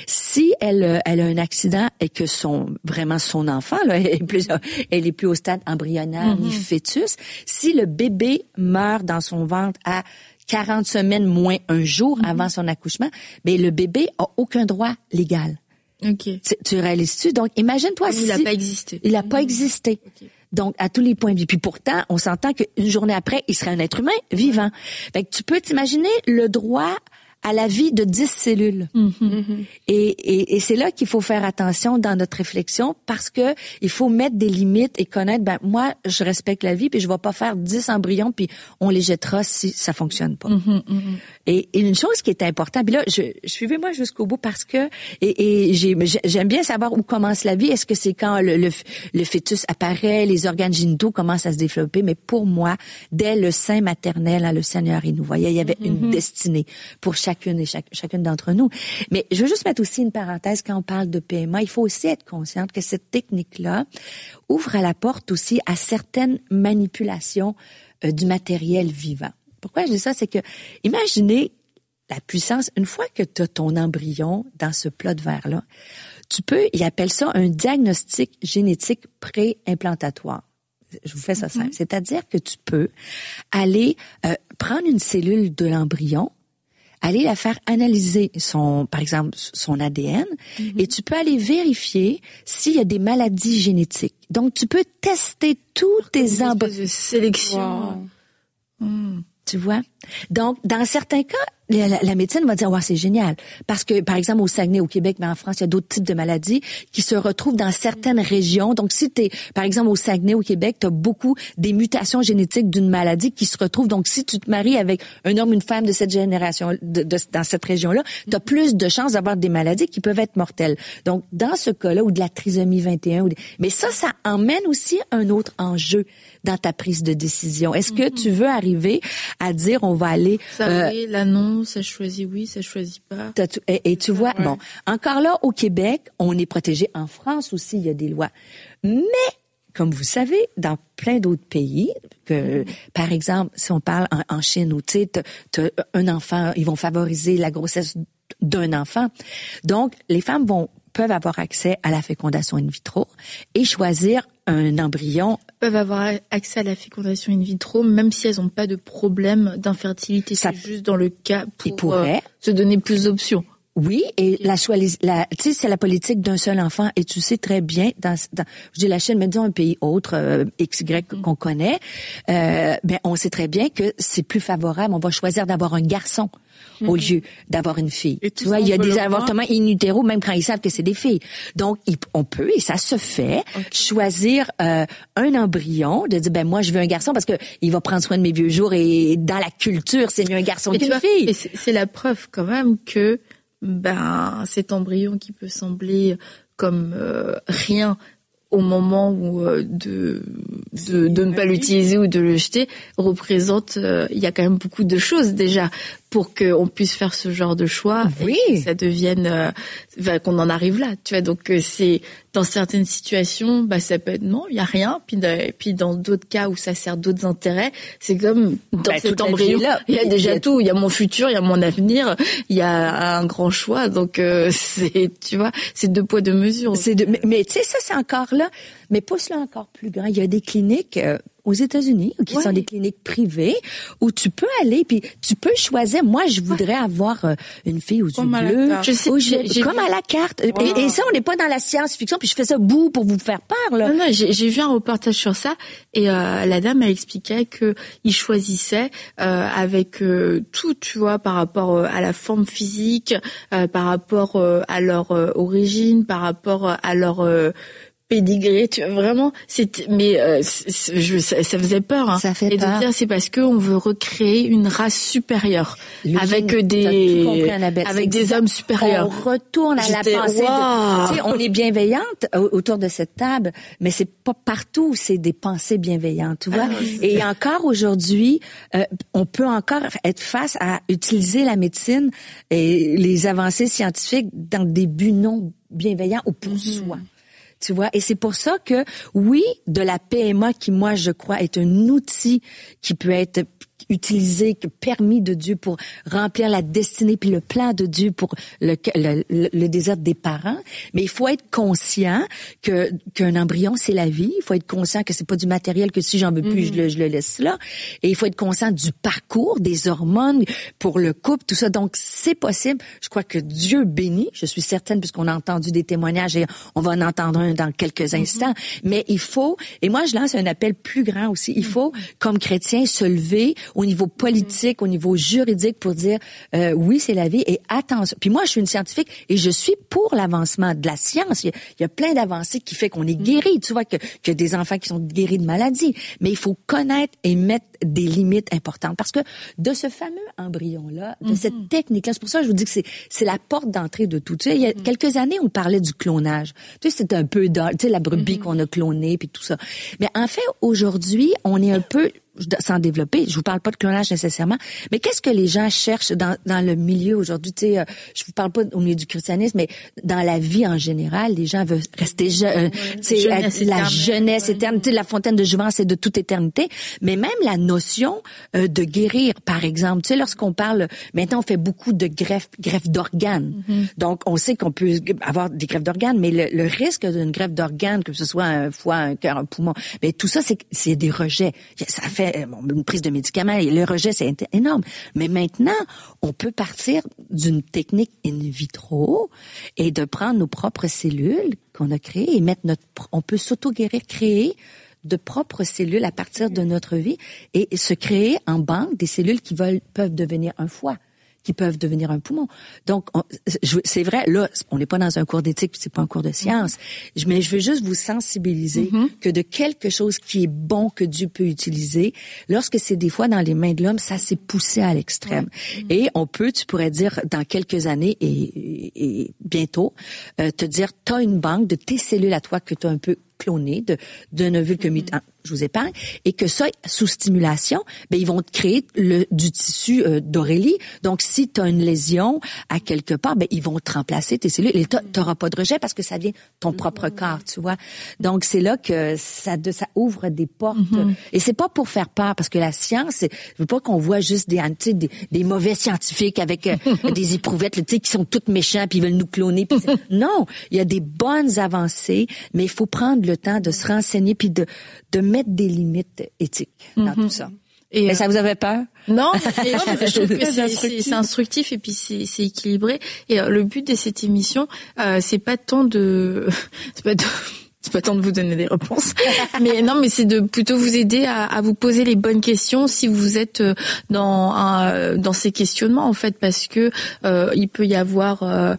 si elle elle a un accident et que son vraiment son enfant là, elle est plus elle est plus au stade embryonnaire mm-hmm. ni fœtus, si le bébé meurt dans son ventre à quarante semaines moins un jour mm-hmm. avant son accouchement, ben le bébé a aucun droit légal. Okay. Tu, tu réalises-tu? Donc, imagine-toi il si... Il n'a pas existé. Il n'a pas existé. Okay. Donc, à tous les points de vue. Puis pourtant, on s'entend qu'une journée après, il serait un être humain vivant. Fait que tu peux t'imaginer le droit à la vie de dix cellules. Mm-hmm. Et, et, et c'est là qu'il faut faire attention dans notre réflexion parce que il faut mettre des limites et connaître, ben, moi, je respecte la vie puis je vais pas faire dix embryons puis on les jettera si ça fonctionne pas. Mm-hmm. Et, et une chose qui est importante, puis là, je, suivez-moi jusqu'au bout parce que, et, et j'ai, j'aime bien savoir où commence la vie. Est-ce que c'est quand le, le, le fœtus apparaît, les organes génitaux commencent à se développer? Mais pour moi, dès le sein maternel, hein, le Seigneur, il nous voyait, il y avait mm-hmm. une destinée pour chacune et chaque, chacune d'entre nous. Mais je veux juste mettre aussi une parenthèse quand on parle de P M A. Il faut aussi être consciente que cette technique-là ouvre à la porte aussi à certaines manipulations euh, du matériel vivant. Pourquoi je dis ça? C'est que, imaginez la puissance, une fois que tu as ton embryon dans ce plat de verre-là, tu peux, ils appellent ça un diagnostic génétique pré-implantatoire. Je vous fais ça simple. Mm-hmm. C'est-à-dire que tu peux aller euh, prendre une cellule de l'embryon, aller la faire analyser son, par exemple, son A D N, mm-hmm. et tu peux aller vérifier s'il y a des maladies génétiques. Donc, tu peux tester tous tes embryons. de sélection. Wow. Mm. Tu vois? Donc, dans certains cas, la, la médecine va dire, ouais, c'est génial. Parce que, par exemple, au Saguenay, au Québec, mais en France, il y a d'autres types de maladies qui se retrouvent dans certaines régions. Donc, si t'es, par exemple, au Saguenay, au Québec, t'as beaucoup des mutations génétiques d'une maladie qui se retrouvent. Donc, si tu te maries avec un homme, une femme de cette génération, de, de, dans cette région-là, t'as plus de chances d'avoir des maladies qui peuvent être mortelles. Donc, dans ce cas-là, ou de la trisomie vingt et un, ou des... mais ça, ça emmène aussi un autre enjeu dans ta prise de décision. Est-ce que tu veux arriver à dire, on va aller... Ça euh, oui, là non, ça choisit oui, ça choisit pas. Et, et tu vois, ouais. bon, encore là, au Québec, on est protégé. En France aussi, il y a des lois. Mais, comme vous savez, dans plein d'autres pays, que, par exemple, si on parle en, en Chine, où tu sais, t'as, t'as un enfant, ils vont favoriser la grossesse d'un enfant. Donc, les femmes vont peuvent avoir accès à la fécondation in vitro et choisir un embryon. Peuvent avoir accès à la fécondation in vitro, même si elles n'ont pas de problème d'infertilité. Ça, c'est juste dans le cas pour euh, se donner plus d'options. Oui, et la choisie, la, tu sais, c'est la politique d'un seul enfant, et tu sais très bien, dans, dans je dis la Chine, mais disons un pays autre, euh, X Y mm. qu'on connaît, euh, ben on sait très bien que c'est plus favorable. On va choisir d'avoir un garçon mm-hmm. au lieu d'avoir une fille. Et tu vois, il y a des avortements in utero, même quand ils savent que c'est des filles. Donc, il, on peut, et ça se fait, okay. choisir euh, un embryon, de dire, ben moi, je veux un garçon parce que il va prendre soin de mes vieux jours, et dans la culture, c'est mieux un garçon qu'une fille. Et c'est, c'est la preuve quand même que ben cet embryon qui peut sembler comme euh, rien au moment où euh, de de, de ne pas l'utiliser ou de le jeter représente euh, il y a quand même beaucoup de choses déjà pour qu'on puisse faire ce genre de choix oui. et que ça devienne euh, qu'on en arrive là, tu vois. Donc euh, c'est dans certaines situations, bah ça peut être non, il y a rien, puis de, puis dans d'autres cas où ça sert d'autres intérêts, c'est comme dans bah, cet embryon, il y a déjà il y a... tout, il y a mon futur, il y a mon avenir, il y a un grand choix, donc euh, c'est tu vois, c'est deux poids deux mesures. C'est de, mais, mais tu sais ça c'est encore là, mais pousse-le encore plus grand. Il y a des cliniques euh, aux États-Unis qui ouais. sont des cliniques privées où tu peux aller puis tu peux choisir. Moi, je voudrais ouais. avoir euh, une fille aux yeux bleus, je sais, j'ai, j'ai comme vu... à la carte. Wow. Et, et ça, on n'est pas dans la science-fiction. Puis je fais ça bout pour vous faire peur là. Non, non, j'ai, j'ai vu un reportage sur ça et euh, la dame elle expliquait que ils choisissaient euh, avec euh, tout, tu vois, par rapport euh, à la forme physique, euh, par rapport euh, à leur euh, origine, par rapport euh, à leur euh, pédigré, tu vois, vraiment, c'est, mais euh, c'est, je, ça, ça faisait peur. Hein. Ça fait et peur. de dire, c'est parce que on veut recréer une race supérieure le avec génie, des, compris, Annabelle, avec des hommes supérieurs. On retourne à J'étais, la pensée. Wow. De, tu sais, on est bienveillante autour de cette table, mais c'est pas partout où c'est des pensées bienveillantes, tu vois. Ah, et encore aujourd'hui, euh, on peut encore être face à utiliser la médecine et les avancées scientifiques dans des buts non bienveillants ou pour mm-hmm. soi. Tu vois, et c'est pour ça que, oui, de la P M A qui, moi, je crois, est un outil qui peut être utilisé, permis de Dieu pour remplir la destinée puis le plan de Dieu pour le, le, le, le désir des parents. Mais il faut être conscient que qu'un embryon, c'est la vie. Il faut être conscient que c'est pas du matériel que si j'en veux plus, mm-hmm. je, le, je le laisse là. Et il faut être conscient du parcours, des hormones pour le couple, tout ça. Donc, c'est possible. Je crois que Dieu bénit. Je suis certaine, puisqu'on a entendu des témoignages et on va en entendre un dans quelques instants. Mm-hmm. Mais il faut, et moi, je lance un appel plus grand aussi. Il faut, comme chrétien, se lever au niveau politique, au niveau juridique pour dire euh, oui, c'est la vie et attention. Puis moi, je suis une scientifique et je suis pour l'avancement de la science. Il y a, il y a plein d'avancées qui fait qu'on est guéri. Tu vois que qu'il y a des enfants qui sont guéris de maladies, mais il faut connaître et mettre des limites importantes parce que de ce fameux embryon-là, de mm-hmm. cette technique-là, c'est pour ça que je vous dis que c'est c'est la porte d'entrée de tout. Tu sais, il y a mm-hmm. quelques années, on parlait du clonage. Tu sais, c'était un peu, tu sais, la brebis mm-hmm. qu'on a clonée puis tout ça. Mais en fait, aujourd'hui, on est un peu sans développer, je vous parle pas de clonage nécessairement, mais qu'est-ce que les gens cherchent dans dans le milieu aujourd'hui? Tu sais, euh, je vous parle pas au milieu du christianisme, mais dans la vie en général, les gens veulent rester jeunes. Euh, tu sais, la, la jeunesse éterne, tu sais, la fontaine de jouvence, c'est de toute éternité. Mais même la notion euh, de guérir, par exemple, tu sais, lorsqu'on parle, maintenant on fait beaucoup de greffes, greffes d'organes. Mm-hmm. Donc on sait qu'on peut avoir des greffes d'organes, mais le, le risque d'une greffe d'organes, que ce soit un foie, un cœur, un poumon, mais tout ça, c'est c'est des rejets. Ça fait une prise de médicaments et le rejet, c'est énorme. Mais maintenant, on peut partir d'une technique in vitro et de prendre nos propres cellules qu'on a créées et mettre notre, on peut s'auto-guérir, créer de propres cellules à partir de notre vie et se créer en banque des cellules qui veulent, peuvent devenir un foie, qui peuvent devenir un poumon. Donc, on, je, c'est vrai, là, on n'est pas dans un cours d'éthique, c'est pas un cours de science, mm-hmm. mais je veux juste vous sensibiliser mm-hmm. que de quelque chose qui est bon que Dieu peut utiliser, lorsque c'est des fois dans les mains de l'homme, ça s'est poussé à l'extrême. Mm-hmm. Et on peut, tu pourrais dire, dans quelques années et, et, et bientôt, euh, te dire, t'as une banque de tes cellules à toi que t'as un peu clonées, de, d'un ovule que mm-hmm. je vous épargne, et que ça, sous stimulation, ben ils vont te créer le, du tissu euh, d'Aurélie. Donc, si tu as une lésion à quelque part, ben ils vont te remplacer tes cellules et tu n'auras pas de rejet parce que ça devient ton propre corps, tu vois. Donc, c'est là que ça, de, ça ouvre des portes. Mm-hmm. Et c'est pas pour faire peur, parce que la science, c'est, je veux pas qu'on voit juste des, des, des mauvais scientifiques avec euh, des éprouvettes, tu sais, qui sont toutes méchants puis ils veulent nous cloner. Puis non, il y a des bonnes avancées, mais il faut prendre le temps de se renseigner puis de, de mettre des limites éthiques dans mm-hmm. tout ça. Et mais euh... ça vous avait peur? Non, mais, non, mais je trouve que c'est, c'est, c'est instructif et puis c'est, c'est équilibré. Et euh, le but de cette émission, euh, c'est pas tant de, c'est pas de... c'est pas tant de vous donner des réponses, mais non, mais c'est de plutôt vous aider à, à vous poser les bonnes questions si vous êtes dans un, dans ces questionnements en fait, parce que euh, il peut y avoir euh,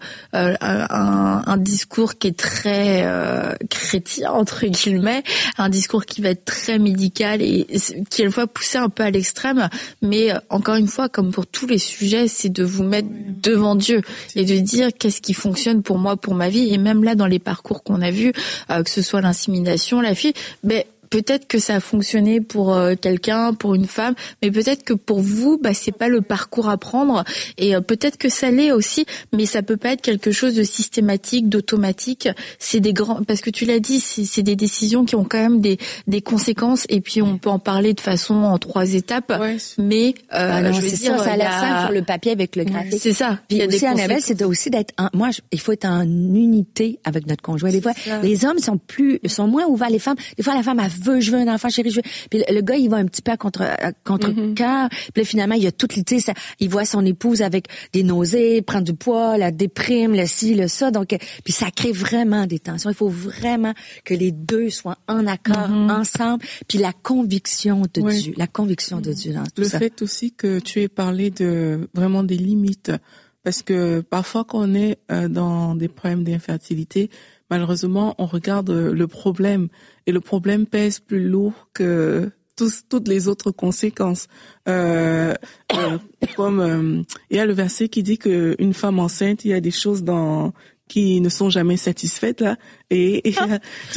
un, un discours qui est très euh, chrétien entre guillemets, un discours qui va être très médical et qui est une fois poussé un peu à l'extrême, mais encore une fois, comme pour tous les sujets, c'est de vous mettre devant Dieu et de dire qu'est-ce qui fonctionne pour moi, pour ma vie, et même là dans les parcours qu'on a vus. Euh, que ce soit l'insémination, la fille, ben peut-être que ça a fonctionné pour euh, quelqu'un, pour une femme, mais peut-être que pour vous, bah c'est pas le parcours à prendre, et euh, peut-être que ça l'est aussi, mais ça peut pas être quelque chose de systématique, d'automatique. C'est des grands, parce que tu l'as dit, c'est, c'est des décisions qui ont quand même des des conséquences, et puis on peut en parler de façon en trois étapes. Ouais. Mais euh, ah non, je veux c'est dire, ça, ça a l'air a... simple sur le papier avec le graphique. C'est ça. Puis aussi, Annabelle, c'est aussi d'être, en, moi, je, il faut être en unité avec notre conjoint. Des fois, les hommes sont plus, sont moins ouverts. Les femmes, des fois, la femme, elle veut, je veux un enfant, chérie, je veux. Puis le, le gars, il va un petit peu à contre, à contre mm-hmm. cœur. Puis là, finalement, il y a toute l'idée, ça, il voit son épouse avec des nausées, prendre du poids, la déprime, le ci, le ça. Donc, puis ça crée vraiment des tensions. Il faut vraiment que les deux soient en accord, mm-hmm. ensemble. Puis la conviction de oui. Dieu, la conviction mm-hmm. de Dieu dans tout le ça. Le fait aussi que tu aies parlé de vraiment des limites. Parce que parfois, quand on est euh, dans des problèmes d'infertilité, malheureusement, on regarde le problème, et le problème pèse plus lourd que tous, toutes les autres conséquences. Euh, euh, comme euh, il y a le verset qui dit que une femme enceinte, il y a des choses dans qui ne sont jamais satisfaites là, et, et, ah, tu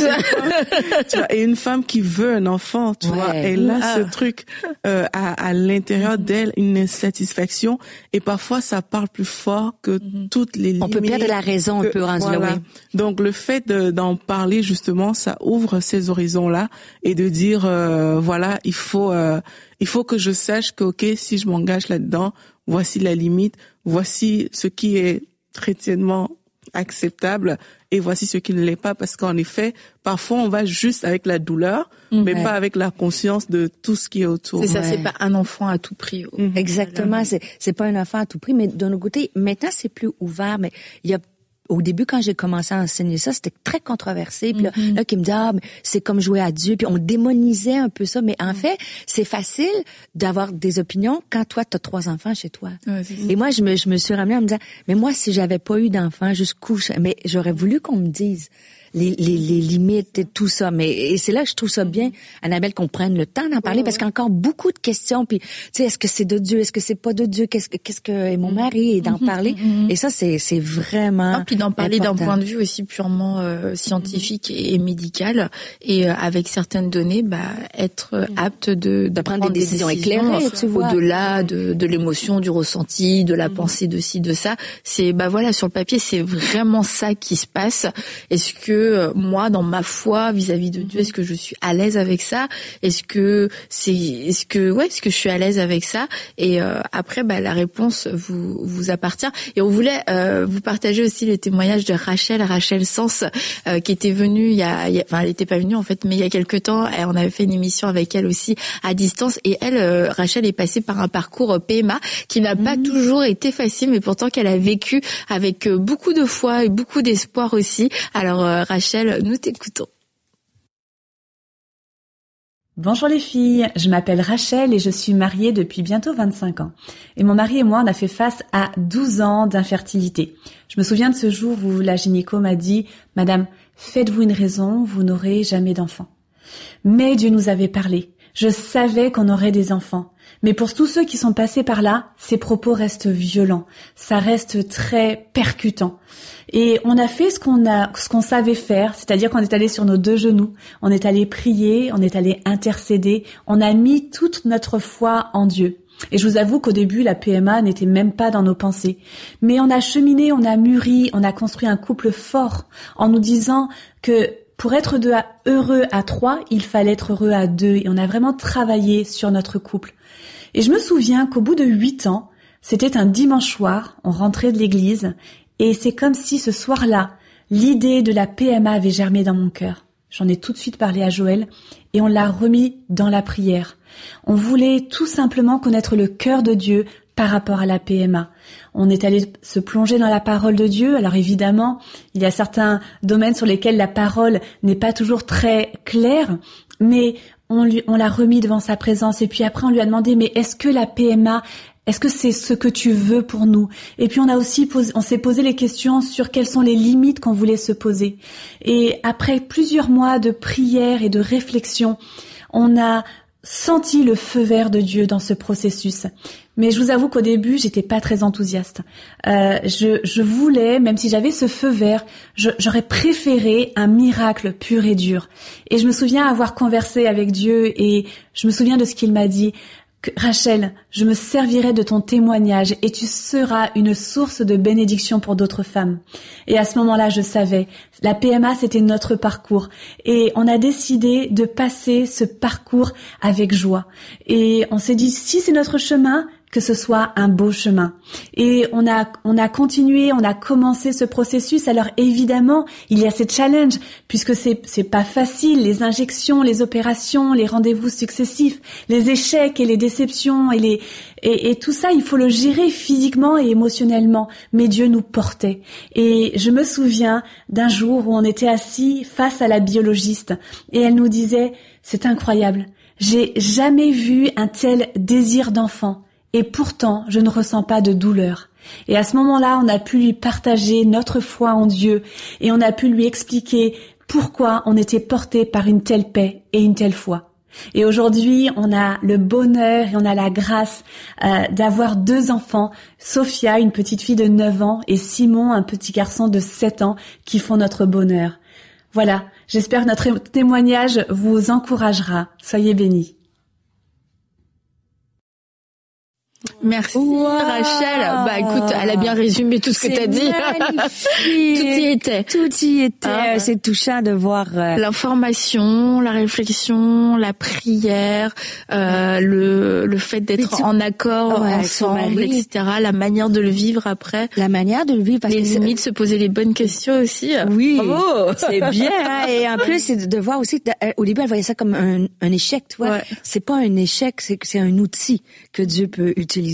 vois, et une femme qui veut un enfant, tu ouais. vois, elle a ah. ce truc euh, à, à l'intérieur d'elle, une insatisfaction, et parfois ça parle plus fort que mm-hmm. toutes les limites. On peut perdre la raison, que, on peut rendre voilà. oui. Donc le fait de, d'en parler justement, ça ouvre ces horizons là, et de dire euh, voilà, il faut euh, il faut que je sache que ok, si je m'engage là-dedans, voici la limite, voici ce qui est chrétiennement acceptable, et voici ce qui ne l'est pas, parce qu'en effet, parfois on va juste avec la douleur, mmh, mais ouais. pas avec la conscience de tout ce qui est autour. C'est ça, ouais. c'est pas un enfant à tout prix. Mmh. Exactement, c'est c'est pas un enfant à tout prix, mais d'un autre côté, maintenant c'est plus ouvert, mais il y a au début, quand j'ai commencé à enseigner ça, c'était très controversé. Puis là, mm-hmm. là qui me dit, ah, mais c'est comme jouer à Dieu. Puis on démonisait un peu ça. Mais en mm-hmm. fait, c'est facile d'avoir des opinions quand toi, t'as trois enfants chez toi. Ouais, c'est et moi, je me, je me suis ramenée en me disant, mais moi, si j'avais pas eu d'enfants, jusqu'où, mais j'aurais voulu qu'on me dise les, les, les limites et tout ça. Mais et c'est là que je trouve ça bien, Annabelle, qu'on prenne le temps d'en parler, ouais, parce qu'il y a encore beaucoup de questions. Puis, tu sais, est-ce que c'est de Dieu, est-ce que c'est pas de Dieu, qu'est-ce que qu'est-ce que est mon mari, et d'en mm-hmm. parler. Mm-hmm. Et ça, c'est c'est vraiment. Ah, puis d'en parler important. D'un point de vue aussi purement euh, scientifique mm-hmm. et, et médical, et euh, avec certaines données, bah être euh, apte de, de prendre des décisions, des décisions éclairées, tu vois, au-delà de, de l'émotion, du ressenti, de la mm-hmm. pensée de ci, de ça. C'est bah voilà, sur le papier, c'est vraiment ça qui se passe. Est-ce que moi, dans ma foi vis-à-vis de Dieu, est-ce que je suis à l'aise avec ça? Est-ce que c'est, est-ce que ouais, est-ce que je suis à l'aise avec ça? Et euh, après, bah la réponse vous vous appartient. Et on voulait euh, vous partager aussi le témoignage de Rachel, Rachel Sens, euh, qui était venue il y a, il y a enfin elle n'était pas venue en fait, mais il y a quelque temps, et on avait fait une émission avec elle aussi à distance. Et elle, euh, Rachel, est passée par un parcours P M A qui n'a mmh. pas toujours été facile, mais pourtant qu'elle a vécu avec beaucoup de foi et beaucoup d'espoir aussi. Alors euh, Rachel, nous t'écoutons. Bonjour les filles, je m'appelle Rachel et je suis mariée depuis bientôt vingt-cinq ans. Et mon mari et moi, on a fait face à douze ans d'infertilité. Je me souviens de ce jour où la gynéco m'a dit « Madame, faites-vous une raison, vous n'aurez jamais d'enfants. » Mais Dieu nous avait parlé. Je savais qu'on aurait des enfants. Mais pour tous ceux qui sont passés par là, ces propos restent violents. Ça reste très percutant. Et on a fait ce qu'on a, ce qu'on savait faire, c'est-à-dire qu'on est allé sur nos deux genoux, on est allé prier, on est allé intercéder, on a mis toute notre foi en Dieu. Et je vous avoue qu'au début, la P M A n'était même pas dans nos pensées. Mais on a cheminé, on a mûri, on a construit un couple fort en nous disant que pour être de à, heureux à trois, il fallait être heureux à deux. Et on a vraiment travaillé sur notre couple. Et je me souviens qu'au bout de huit ans, c'était un dimanche soir, on rentrait de l'église, et c'est comme si ce soir-là, l'idée de la P M A avait germé dans mon cœur. J'en ai tout de suite parlé à Joël, et on l'a remis dans la prière. On voulait tout simplement connaître le cœur de Dieu par rapport à la P M A. On est allé se plonger dans la parole de Dieu. Alors évidemment, il y a certains domaines sur lesquels la parole n'est pas toujours très claire, mais on lui, on l'a remis devant sa présence. Et puis après, on lui a demandé, mais est-ce que la P M A, est-ce que c'est ce que tu veux pour nous? Et puis on a aussi posé, on s'est posé les questions sur quelles sont les limites qu'on voulait se poser. Et après plusieurs mois de prière et de réflexion, on a senti le feu vert de Dieu dans ce processus. Mais je vous avoue qu'au début, j'étais pas très enthousiaste. Euh, je, je voulais, même si j'avais ce feu vert, je, j'aurais préféré un miracle pur et dur. Et je me souviens avoir conversé avec Dieu et je me souviens de ce qu'il m'a dit. Rachel, je me servirai de ton témoignage et tu seras une source de bénédiction pour d'autres femmes. Et à ce moment-là, je savais, la P M A, c'était notre parcours. Et on a décidé de passer ce parcours avec joie. Et on s'est dit, si c'est notre chemin, que ce soit un beau chemin. Et on a on a continué, on a commencé ce processus. Alors évidemment, il y a ces challenges puisque c'est c'est pas facile, les injections, les opérations, les rendez-vous successifs, les échecs et les déceptions et les et, et tout ça, il faut le gérer physiquement et émotionnellement. Mais Dieu nous portait. Et je me souviens d'un jour où on était assis face à la biologiste et elle nous disait, c'est incroyable, j'ai jamais vu un tel désir d'enfant. Et pourtant, je ne ressens pas de douleur. Et à ce moment-là, on a pu lui partager notre foi en Dieu et on a pu lui expliquer pourquoi on était porté par une telle paix et une telle foi. Et aujourd'hui, on a le bonheur et on a la grâce euh, d'avoir deux enfants, Sophia, une petite fille de neuf ans, et Simon, un petit garçon de sept ans, qui font notre bonheur. Voilà, j'espère que notre témoignage vous encouragera. Soyez bénis. Merci wow. Rachel. Bah écoute, elle a bien résumé tout ce c'est que t'as dit. Tout y était. Tout y était. Ah, c'est touchant de voir euh... l'information, la réflexion, la prière, euh, le le fait d'être tu... en accord ouais, ensemble, et cetera. La manière de le vivre après. La manière de le vivre. Parce les que limites, se poser les bonnes questions aussi. Oui. Bravo. C'est bien. Hein? Et en plus, c'est de voir aussi. Au début, elle voyait ça comme un, un échec. Tu vois. Ouais. C'est pas un échec, c'est c'est un outil que Dieu peut utiliser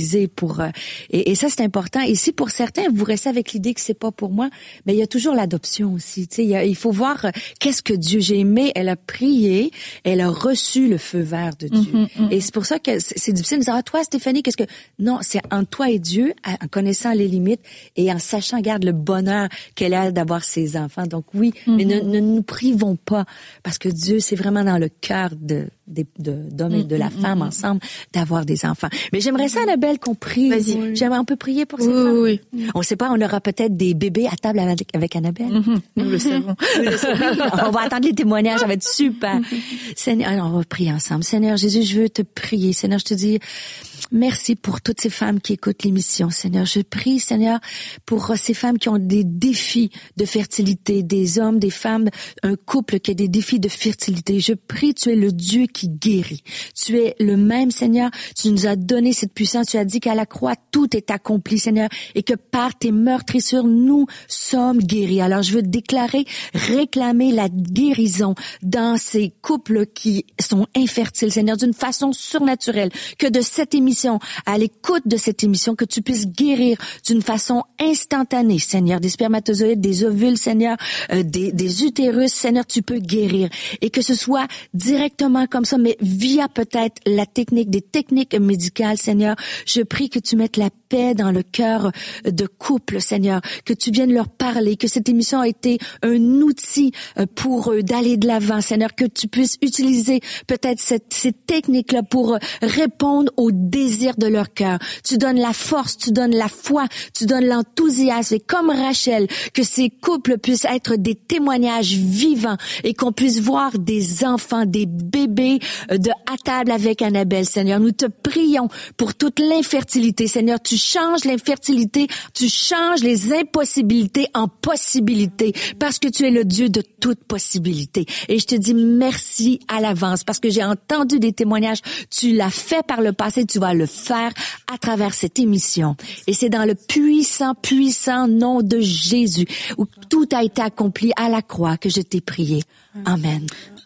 utiliser pour euh, et, et ça c'est important. Et si pour certains vous restez avec l'idée que c'est pas pour moi, mais il y a toujours l'adoption aussi. Tu sais, il, y a, il faut voir euh, qu'est-ce que Dieu. J'ai aimé. Elle a prié, elle a reçu le feu vert de Dieu. Mm-hmm, mm-hmm. Et c'est pour ça que c'est, c'est difficile de dire ah toi Stéphanie qu'est-ce que non c'est entre toi et Dieu en connaissant les limites et en sachant garde le bonheur qu'elle a d'avoir ses enfants. Donc oui, mm-hmm. mais ne, ne nous privons pas parce que Dieu c'est vraiment dans le cœur de De, de, d'hommes et de la femme mmh, ensemble, d'avoir des enfants. Mais j'aimerais ça, Annabelle, qu'on prie. Vas-y. Oui. J'aimerais, on peut prier pour ces oui, femmes. Oui, oui. On sait pas, on aura peut-être des bébés à table avec, avec Annabelle. Mmh, nous le savons. Nous le savons. On va attendre les témoignages, ça va être super. Mmh. Seigneur, alors on va prier ensemble. Seigneur Jésus, je veux te prier. Seigneur, je te dis merci pour toutes ces femmes qui écoutent l'émission. Seigneur, je prie, Seigneur, pour ces femmes qui ont des défis de fertilité, des hommes, des femmes, un couple qui a des défis de fertilité. Je prie, tu es le Dieu qui guérit. Tu es le même, Seigneur. Tu nous as donné cette puissance. Tu as dit qu'à la croix, tout est accompli, Seigneur, et que par tes meurtrissures, nous sommes guéris. Alors, je veux déclarer, réclamer la guérison dans ces couples qui sont infertiles, Seigneur, d'une façon surnaturelle, que de cette émission, à l'écoute de cette émission, que tu puisses guérir d'une façon instantanée, Seigneur, des spermatozoïdes, des ovules, Seigneur, euh, des, des utérus, Seigneur, tu peux guérir. Et que ce soit directement comme ça, mais via peut-être la technique, des techniques médicales, Seigneur. Je prie que tu mettes la paix dans le cœur de couple, Seigneur, que tu viennes leur parler, que cette émission a été un outil pour eux d'aller de l'avant, Seigneur, que tu puisses utiliser peut-être cette, cette technique-là pour répondre aux désirs de leur cœur. Tu donnes la force, tu donnes la foi, tu donnes l'enthousiasme, et comme Rachel, que ces couples puissent être des témoignages vivants et qu'on puisse voir des enfants, des bébés de à table avec Annabelle, Seigneur. Nous te prions pour toute l'infertilité, Seigneur. Tu changes l'infertilité, tu changes les impossibilités en possibilités parce que tu es le Dieu de toute possibilité. Et je te dis merci à l'avance parce que j'ai entendu des témoignages. Tu l'as fait par le passé, tu vas le faire à travers cette émission. Et c'est dans le puissant, puissant nom de Jésus où tout a été accompli à la croix que je t'ai prié. Amen.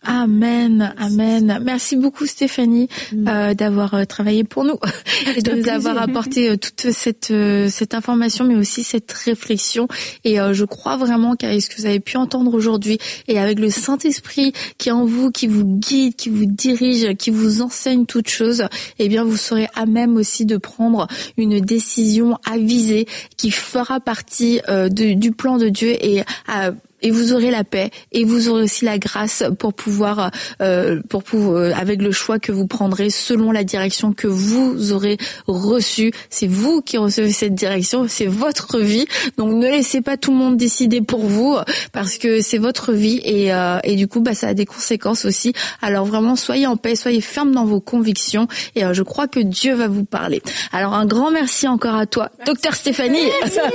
Amen, amen. Merci beaucoup Stéphanie euh, d'avoir euh, travaillé pour nous et de nous avoir apporté euh, toute cette euh, cette information, mais aussi cette réflexion. Et euh, je crois vraiment qu'avec ce que vous avez pu entendre aujourd'hui et avec le Saint-Esprit qui est en vous, qui vous guide, qui vous dirige, qui vous enseigne toutes choses, eh bien vous serez à même aussi de prendre une décision avisée qui fera partie euh, de, du plan de Dieu et à Et vous aurez la paix et vous aurez aussi la grâce pour pouvoir, euh, pour pouvoir, avec le choix que vous prendrez selon la direction que vous aurez reçue. C'est vous qui recevez cette direction, c'est votre vie. Donc ne laissez pas tout le monde décider pour vous parce que c'est votre vie et, euh, et du coup, bah, ça a des conséquences aussi. Alors vraiment, soyez en paix, soyez ferme dans vos convictions et euh, je crois que Dieu va vous parler. Alors un grand merci encore à toi, merci. Docteur Stéphanie,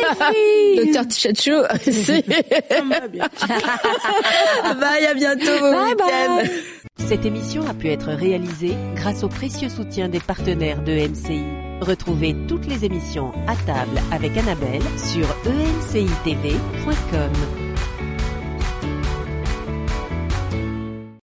Docteur Tchachou. Bye, à bientôt, bon bye week-end. Bye. Cette émission a pu être réalisée grâce au précieux soutien des partenaires de E M C I. Retrouvez toutes les émissions à table avec Annabelle sur e m c i t v point com.